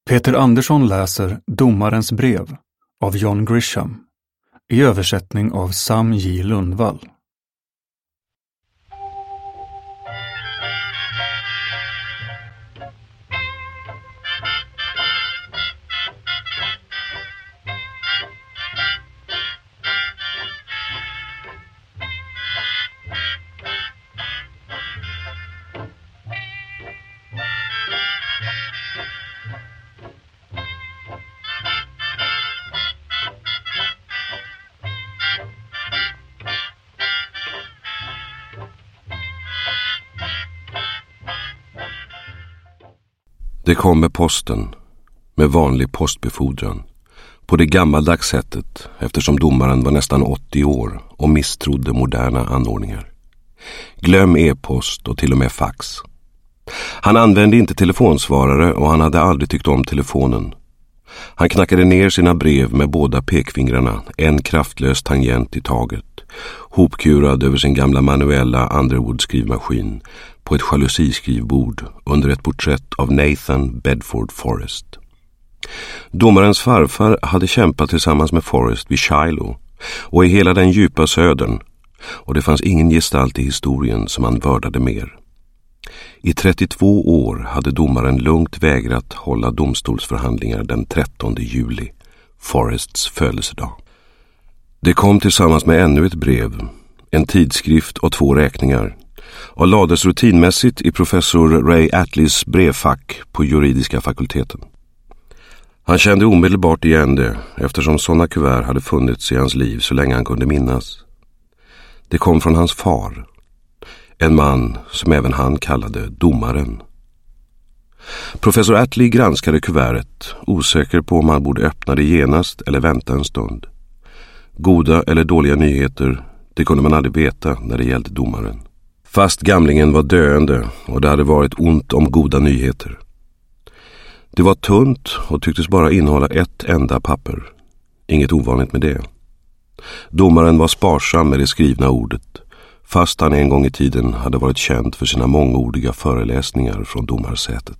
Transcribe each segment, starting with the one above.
Peter Andersson läser Domarens brev av John Grisham i översättning av Sam J. Lundvall. Det kom med posten, med vanlig postbefordran, på det gammaldags sättet eftersom domaren var nästan 80 år och misstrodde moderna anordningar. Glöm e-post och till och med fax. Han använde inte telefonsvarare och han hade aldrig tyckt om telefonen. Han knackade ner sina brev med båda pekfingrarna, en kraftlös tangent i taget, hopkurad över sin gamla manuella Underwood-skrivmaskin på ett jalusiskrivbord under ett porträtt av Nathan Bedford Forrest. Domarens farfar hade kämpat tillsammans med Forrest vid Shiloh och i hela den djupa södern, och det fanns ingen gestalt i historien som han vördade mer. I 32 år hade domaren lugnt vägrat hålla domstolsförhandlingar den 13 juli, Forrests födelsedag. Det kom tillsammans med ännu ett brev, en tidskrift och 2 räkningar, och lades rutinmässigt i professor Ray Attleys brevfack på juridiska fakulteten. Han kände omedelbart igen det eftersom sådana kuvert hade funnits i hans liv så länge han kunde minnas. Det kom från hans far, en man som även han kallade domaren. Professor Attley granskade kuvertet, osäker på om han borde öppna det genast eller vänta en stund. Goda eller dåliga nyheter, det kunde man aldrig veta när det gällde domaren. Fast gamlingen var döende och det hade varit ont om goda nyheter. Det var tunt och tycktes bara innehålla ett enda papper. Inget ovanligt med det. Domaren var sparsam med det skrivna ordet, fast han en gång i tiden hade varit känd för sina mångordiga föreläsningar från domarsätet.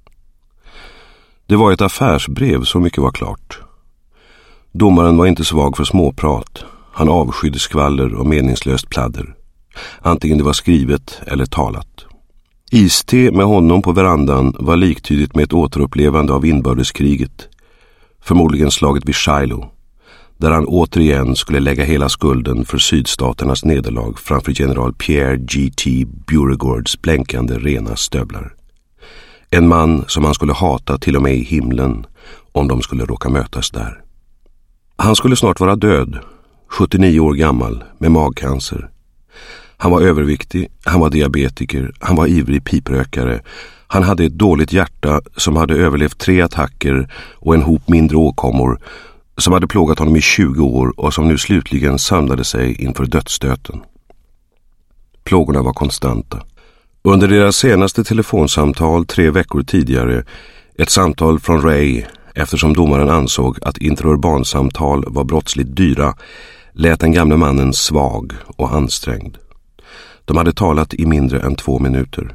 Det var ett affärsbrev, så mycket var klart. Domaren var inte svag för småprat. Han avskydde skvaller och meningslöst pladder, antingen det var skrivet eller talat. Iste med honom på verandan var liktydigt med ett återupplevande av inbördeskriget, förmodligen slaget vid Shiloh, där han återigen skulle lägga hela skulden för sydstaternas nederlag framför general Pierre G.T. Beauregords blänkande rena stövlar. En man som han skulle hata till och med i himlen om de skulle råka mötas där. Han skulle snart vara död, 79 år gammal, med magcancer. Han var överviktig, han var diabetiker, han var ivrig piprökare. Han hade ett dåligt hjärta som hade överlevt 3 attacker och en hop mindre åkommor som hade plågat honom i 20 år och som nu slutligen samlade sig inför dödsstöten. Plågorna var konstanta. Under deras senaste telefonsamtal 3 veckor tidigare, ett samtal från Ray, eftersom domaren ansåg att interurbansamtal var brottsligt dyra, lät den gamle mannen svag och ansträngd. De hade talat i mindre än 2 minuter.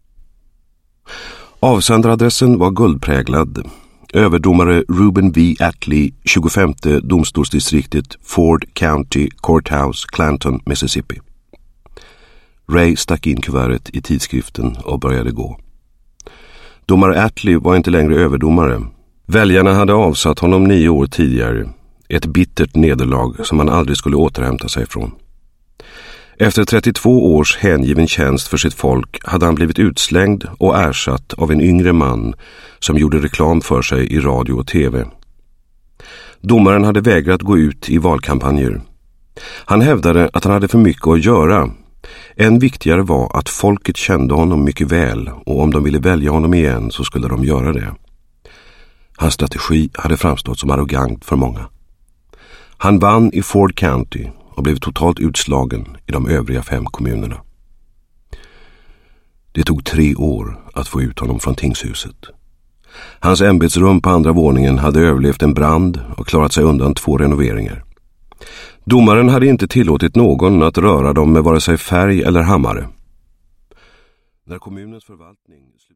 Avsändaradressen var guldpräglad. Överdomare Reuben V. Attley, 25:e domstolsdistriktet, Ford County Courthouse, Clanton, Mississippi. Ray stack in kuvertet i tidskriften och började gå. Domare Attley var inte längre överdomare. Väljarna hade avsatt honom 9 år tidigare. Ett bittert nederlag som han aldrig skulle återhämta sig från. Efter 32 års hängiven tjänst för sitt folk hade han blivit utslängd och ersatt av en yngre man som gjorde reklam för sig i radio och tv. Domaren hade vägrat gå ut i valkampanjer. Han hävdade att han hade för mycket att göra. Än viktigare var att folket kände honom mycket väl och om de ville välja honom igen så skulle de göra det. Hans strategi hade framstått som arrogant för många. Han vann i Ford County och blev totalt utslagen i de övriga 5 kommunerna. Det tog 3 år att få ut honom från tingshuset. Hans ämbetsrum på andra våningen hade överlevt en brand och klarat sig undan 2 renoveringar. Domaren hade inte tillåtit någon att röra dem med vare sig färg eller hammare. När kommunens förvaltning